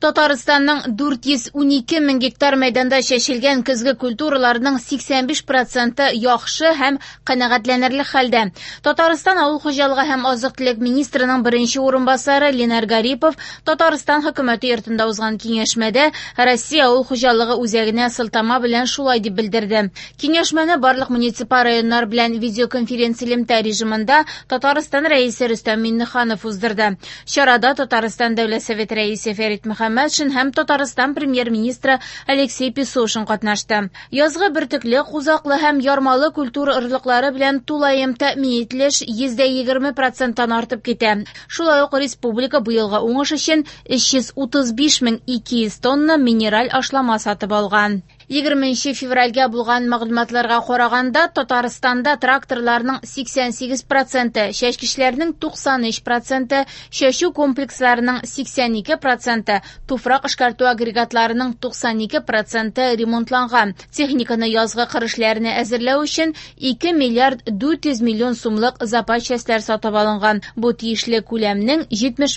Татарстанның 412 мең гектар мәйданда чәчелгән көзге культураларның 85% яхшы һәм канәгатьләнерлек хәлдә. Татарстан авыл хуҗалыгы һәм азык-төлек министрының беренче урынбасары Ленар Гарипов Татарстан хөкүмәте йортында узган киңәшмәдә Россия авыл хуҗалыгы үзәгенә сылтама белән шулай дип белдерде. Киңәшмәне барлык муниципаль районнар белән видеоконференция режимында Татарстан рәисе Рөстәм Миңнеханов уздырды. Чарада Татарстан Дәүләт Советы рәисе Фәрит Мөхәммәтшин һәм Татарстан премьер-министры Алексей Песошин катнашты. Язгы бөртекле, узаклы һәм ярмалы культура орлыклары белән тулаем тәэмин ителеш 20% артып китә. Шулай ук республика быелгы уңыш өчен 335 мең 200 тонна минераль ашлама сатып алган. 20 февральгә булган мәгълүматларга караганда, Татарстанда тракторларның 88%, чәчкечләрнең 93%, чәчү комплексларының 82%, туфрак эшкәртү агрегатларының 92% ремонтланган. Техниканы язгы кыр эшләренә әзерләү өчен 2 миллиард 400 миллион сумлык запас частьләр сатып алынган. Бу тиешле күләмнең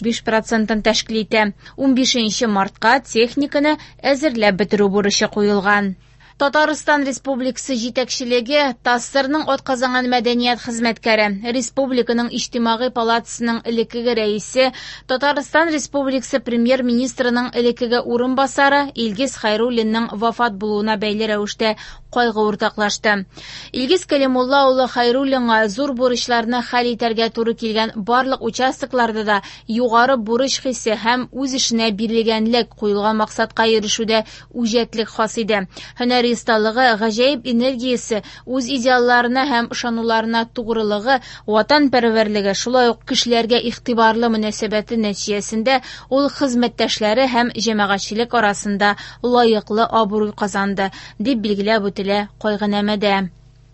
75% тәшкил итә. 15 мартка техниканы әзерләп бетерү бурычы куелган. Татарстан Республикасы җитәкчелеге ТАССРның атказанган мәдәният хезмәткәре, Республиканың иҗтимагый палатасының элеккеге рәисе, Татарстан Республикасы премьер-министрының элеккеге урынбасары Илгиз Хәйруллинның вафат булуына бәйле рәвештә кайгы уртаклашты. Илгиз Кәлимулла улы Хәйруллинга зур бурычларны хәл итәргә туры килгән барлык участокларда да югары бурыч хиссе һәм үз эшенә бирелгәнлек, куелган максатка ирешүдә үҗәтлек хас иде. Һөнәри осталыгы, гаҗәеп энергиясе, үз идеалларына һәм ышануларына тугрылыгы, ватанпәрвәрлеге, шулай ук кешеләргә игътибарлы мөнәсәбәте нәтиҗәсендә ул хезмәттәшләре һәм җәмәгатьчелек арасында лаеклы абруй казанды, дип билгеләп үтелә кайгынамәдә.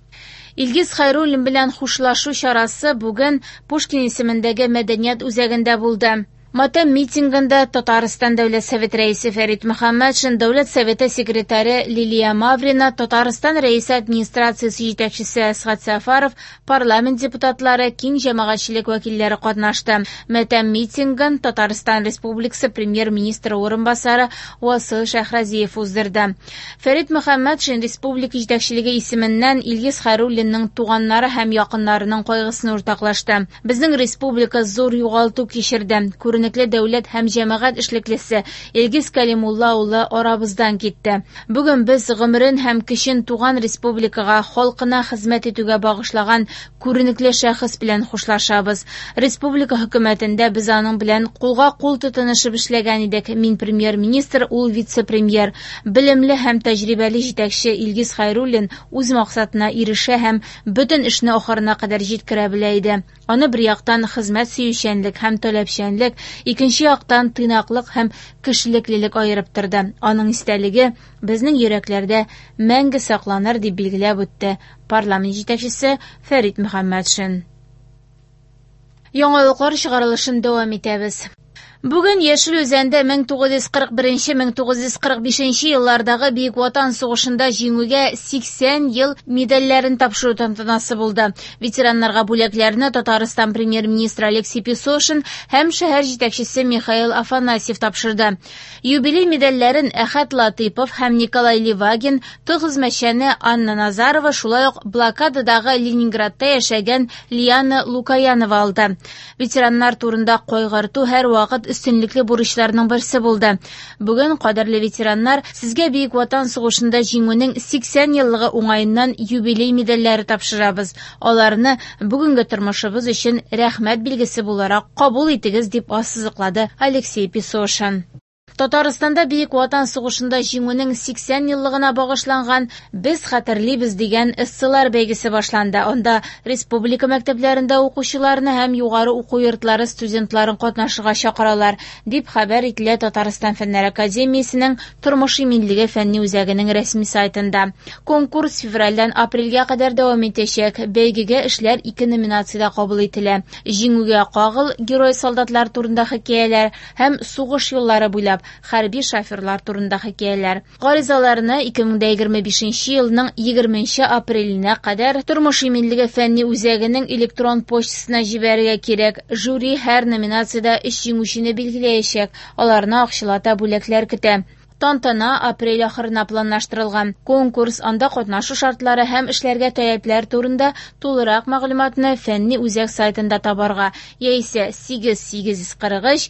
Илгиз Хәйруллин белән хушлашу чарасы бүген Пушкин исемендәге мәдәният үзәгендә булды. Матәм митингында Татарстан Дәүләт Советы рәисе Фәрит Мөхәммәтшин, Дәүләт Советы секретаре Лилия Маврина, Татарстан рәисе администрациясе җитәкчесе Әсгать Сәфаров, парламент депутатлары, киң җәмәгатьчелек вәкилләре катнашты. Матәм митингын Татарстан Республикасы премьер-министры урынбасары Васил Шәһрәзиев уздырды. Фәрит Мөхәммәтшин республика җитәкчелеге исеменнән Илгиз Хәйруллинның туганнары һәм якыннарының кайгысын уртаклашты. Безнең республика зур югалту кичерде. Күренекле дәүләт һәм җәмәгать эшлеклесе Илгиз Кәлимулла улы арабыздан китте. Бүген без гомерен һәм көчен туган республикага, халкына хезмәт итүгә багышлаган күренекле шәхес белән хушлашабыз. Республика хөкүмәтендә без аның белән кулга-кул тотынышып эшләгән идек. Мин премьер-министр, ул вице-премьер. Белемле һәм тәҗрибәле җитәкче Илгиз Хәйруллин үз максатына ирешә һәм бөтен эшне ахырына кадәр җиткерә белә иде. Аны бер яктан хезмәт сөючәнлек һәм таләпчәнлек, икенче яктан тыйнаклык һәм кешелеклелек аерып торды. Аның истәлеге безнең йөрәкләрдә мәңге сакланыр, дип билгеләп үтте парламент җитәкчесе Фәрит Мөхәммәтшин. Яңалыклар чыгарылышын дәвам итәбез. Бүген Яшел Үзәндә 1940-1945 еллардагы Бөек Ватан сугышында җиңүгә 80 ел медальләрен тапшыру тантанасы булды. Ветераннарга бүләкләрне Татарстан премьер-министры Алексей Песошин һәм шәһәр җитәкчесе Михаил Афанасьев тапшырды. Юбилей медальләрен Әхәт Латыйпов һәм Николай Ливагин, хезмәтчәне Анна Назарова, шулай ук блокададагы Ленинградта яшәгән Лиана Лукаянова алды. Ветераннар турында кайгырту һәр вакыт өстенлекле бурычларның берсе булды. Бүген, кадерле ветераннар, сезгә Бөек Ватан сугышында җиңүнең 80 еллыгы уңаеннан юбилей медальләре тапшырабыз. Аларны бүгенге тормышыбыз өчен рәхмәт билгесе буларак кабул итегез, дип ассызыклады Алексей Песошин. Татарстанда Бөек Ватан сугышында җиңүнең 80 еллыгына багышланган "Без хәтерлибез" дигән эсселар бәйгесе башланды. Анда республика мәктәпләрендә укучыларны һәм югары уку йортлары студентларын катнашырга чакыралар, дип хәбәр ителә Татарстан Фәннәр академиясенең Тормыш иминлеге фәнни үзәгенең рәсми сайтында. Конкурс февральдән апрельгә кадәр дәвам итәчәк. Бәйгегә эшләр 2 номинациядә кабул ителә. Җиңүгә кагыл, герой солдатлар турында хикәяләр һәм сугыш юллары буйлап хәрби шоферлар турында хикәяләр. Гаризаларны 2025 елның 20 апреленә кадәр тормыш иминлеге фәнни үзәгенең электрон почтасына җибәрергә кирәк. Жюри һәр номинациядә 3 җиңүчене билгеләячәк. Аларны акчалата бүләкләр көтә. Тантана апрель ахырына планлаштырылган. Конкурс, анда катнашу шартлары һәм эшләргә таләпләр турында тулырак мәгълүматны фәнни үзәк сайтында табарга, яисә 8843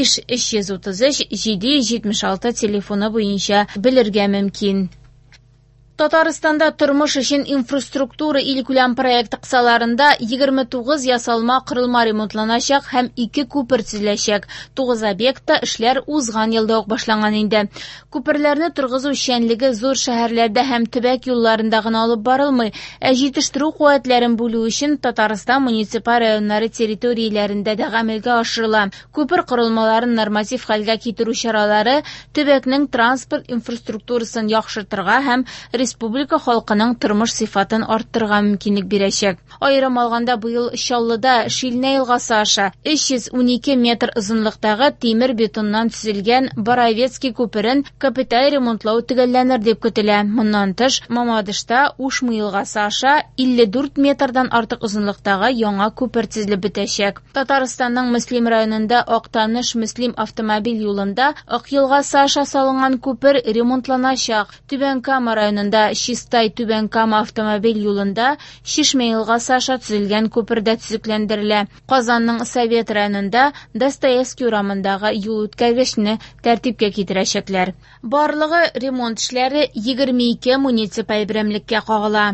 5333 776 телефоны буенча белергә мөмкин. Татарстанда тормыш өчен инфраструктура илкүләм проект кысаларында 29 ясалма корылма ремонтланачак һәм 2 күпер төзеләчәк. 9 объектта эшләр узган елда ук башланган инде. Күперләрне торгызу эшчәнлеге зур шәһәрләрдә һәм төбәк юлларында гына алып барылмый, җитештерү куәтләрен бүлү өчен Татарстан муниципаль районнары территорияләрендә дә гамәлгә ашырыла. Күпер корылмаларын норматив хәлгә китерү чаралары төбәкнең транспорт инфраструктурасын яхшыртырга һәм республика халкының тормыш сыйфатын арттырырга мөмкинлек бирәчәк. Аерым алганда быел Чаллыда Шилнә елгасы аша 312 метр озынлыктагы тимер бетоннан төзелгән Боровецкий күперен капиталь ремонтлау төгәлләнер дип көтелә. Моннан тыш, Мамадышта Ушмы елгасы аша 54 метрдан артык озынлыктагы яңа күпер төзелеп бетәчәк. Татарстанның Мөслим районында Актаныш-Мөслим автомобиль юлында Ак елгасы аша салынган күпер ремонтланачак. Түбән Кама районында Чистай-Түбән Кама автомобиль юлында Шишмә елгасы аша төзелгән күпер дә төзекләндерелә. Казанның Совет районында Достоевский урамындагы юл үткәргечне тәртипкә китерәчәкләр. Барлыгы ремонт эшләре 22 муниципаль берәмлеккә кагыла.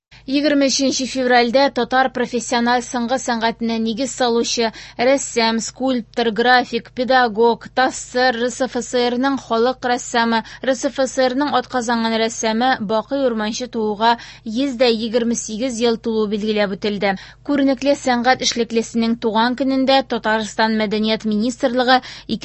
23 февральдә татар профессиональ сыңгы сәнгатенә нигез салучы рәссам, скульптор, график, педагог, ТАССР, РСФСРның халык рәссамы, РСФСРның атказанган рәссамы Бакый Урманчы тууга 128 ел тулу билгеләп үтелде. Күренекле сәнгать эшлеклесенең туган көнендә Татарстан Мәдәният министрлыгы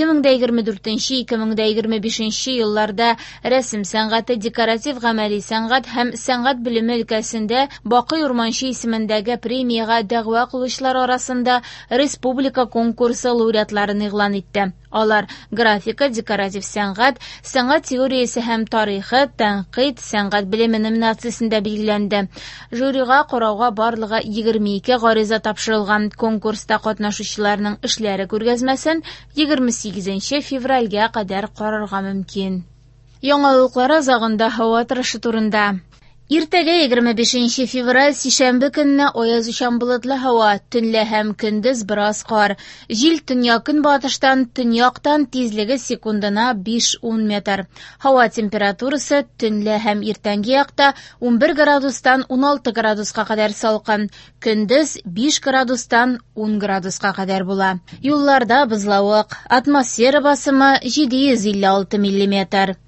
2024-2025 елларда рәсем сәнгате, декоратив гамәли сәнгать һәм сәнгать билеме өлкәсендә Бакый Урманчы исемендәге премияга дәгъва кылучылар арасында республика конкурсы лауреатларын игълан итте. Алар графика, декоратив сәнгать, сәнгать теориясе һәм тарихы, тәнкыйть, сәнгать билеме номинациясендә билгеләнде. Жюрига карауга барлыгы 22 гариза тапшырылган. Конкурста катнашучыларның эшләре күргәзмәсен 28 февральгә кадәр карарга мөмкин. Яңалыклар азагында һава торышы турында. Иртәгә 25 февраль сишәмбе көнне аязучан болытлы һава, төнлә һәм көндез бераз кар. Җил төньяк-көнбатыштан, төньяктан тизлеге секундына 5-10 метр. Һава температурасы төнлә һәм иртәнге якта 11 градустан 16 градуска кадәр салкын, көндез 5 градустан 10 градуска кадәр була. Юлларда бозлавык, атмосфера басымы 756 мм.